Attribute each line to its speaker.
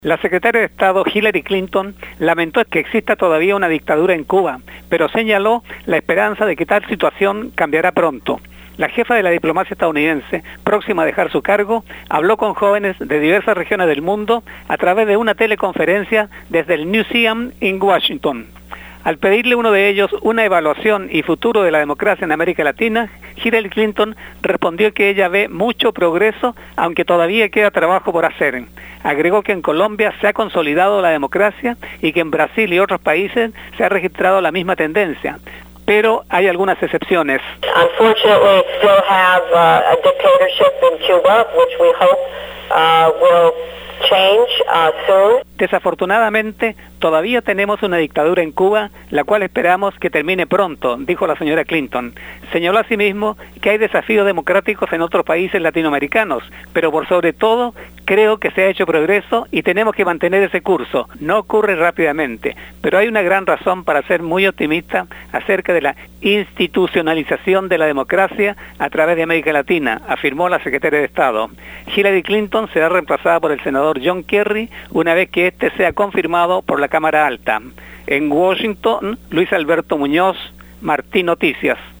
Speaker 1: La secretaria de Estado Hillary Clinton lamentó que exista todavía una dictadura en Cuba, pero señaló la esperanza de que tal situación cambiará pronto. La jefa de la diplomacia estadounidense, próxima a dejar su cargo, habló con jóvenes de diversas regiones del mundo a través de una teleconferencia desde el Newseum en Washington. Al pedirle uno de ellos una evaluación y futuro de la democracia en América Latina, Hillary Clinton respondió que ella ve mucho progreso, aunque todavía queda trabajo por hacer. Agregó que en Colombia se ha consolidado la democracia y que en Brasil y otros países se ha registrado la misma tendencia. Pero hay algunas excepciones.
Speaker 2: Unfortunately, we still have a dictatorship in Cuba, which we hope will change soon.
Speaker 1: Desafortunadamente, todavía tenemos una dictadura en Cuba, la cual esperamos que termine pronto, dijo la señora Clinton. Señaló asimismo que hay desafíos democráticos en otros países latinoamericanos, pero por sobre todo, creo que se ha hecho progreso y tenemos que mantener ese curso. No ocurre rápidamente, pero hay una gran razón para ser muy optimista acerca de la institucionalización de la democracia a través de América Latina, afirmó la secretaria de Estado. Hillary Clinton será reemplazada por el senador John Kerry una vez que este sea confirmado por la Cámara Alta. En Washington, Luis Alberto Muñoz, Martín Noticias.